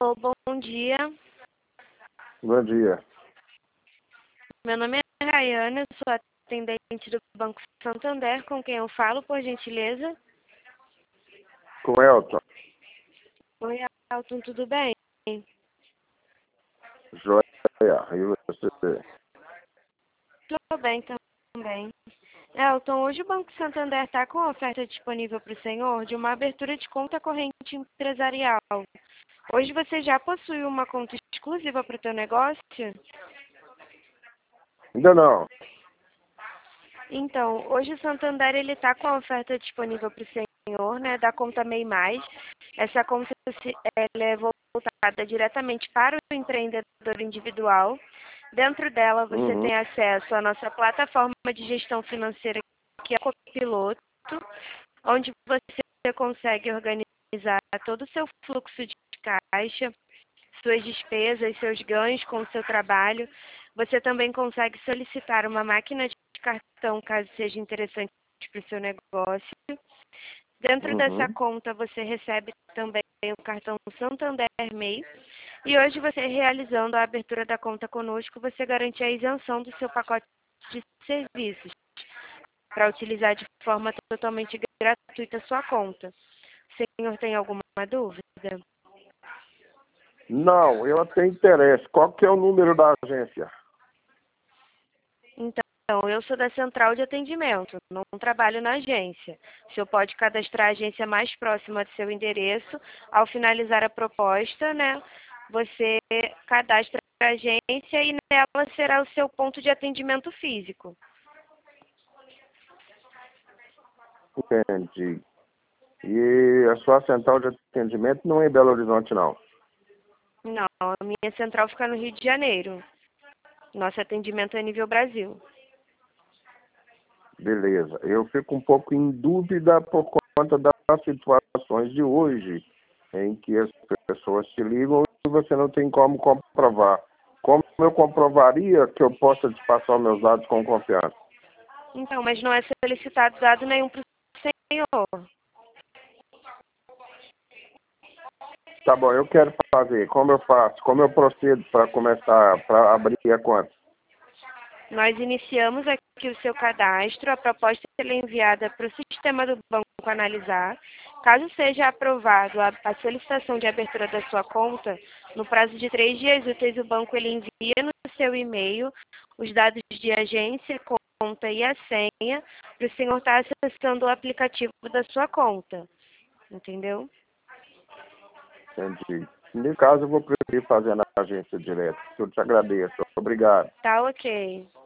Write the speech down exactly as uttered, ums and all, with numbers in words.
Bom dia. Bom dia. Meu nome é Rayana, eu sou atendente do Banco Santander, com quem eu falo, por gentileza. Com o Elton. Oi, Elton, tudo bem? Joia. E você? Tudo bem também. Elton, hoje o Banco Santander está com a oferta disponível para o senhor de uma abertura de conta corrente empresarial. Hoje você já possui uma conta exclusiva para o teu negócio? Ainda não. Então, hoje o Santander ele está com a oferta disponível para o senhor, né, da conta MEI Mais. Essa conta se- ela é voltada diretamente para o empreendedor individual. Dentro dela você Uhum. tem acesso à nossa plataforma de gestão financeira, que é o Copiloto, onde você consegue organizar todo o seu fluxo de caixa, suas despesas, seus ganhos com o seu trabalho. Você também consegue solicitar uma máquina de cartão, caso seja interessante para o seu negócio. Dentro dessa Uhum. conta, você recebe também o cartão Santander MEI. E hoje, você realizando a abertura da conta conosco, você garante a isenção do seu pacote de serviços para utilizar de forma totalmente gratuita a sua conta. O senhor tem alguma dúvida? Não, eu tenho interesse. Qual que é o número da agência? Então, eu sou da central de atendimento, não trabalho na agência. O senhor pode cadastrar a agência mais próxima do seu endereço. Ao finalizar a proposta, né, você cadastra a agência e nela será o seu ponto de atendimento físico. Entendi. E a sua central de atendimento não é em Belo Horizonte, não? Não, a minha central fica no Rio de Janeiro. Nosso atendimento é a nível Brasil. Beleza. Eu fico um pouco em dúvida por conta das situações de hoje, em que as pessoas te ligam e você não tem como comprovar. Como eu comprovaria que eu possa te passar os meus dados com confiança? Então, mas não é solicitado dado nenhum para o senhor. Tá bom, eu quero fazer. Como eu faço? Como eu procedo para começar, para abrir a conta? Nós iniciamos aqui o seu cadastro, a proposta é enviada para o sistema do banco analisar. Caso seja aprovado a, a solicitação de abertura da sua conta, no prazo de três dias úteis, o banco ele envia no seu e-mail os dados de agência, conta e a senha para o senhor estar acessando o aplicativo da sua conta. Entendeu? Entendi. No caso, eu vou preferir fazer na agência direto. Eu te agradeço. Obrigado. Tá ok.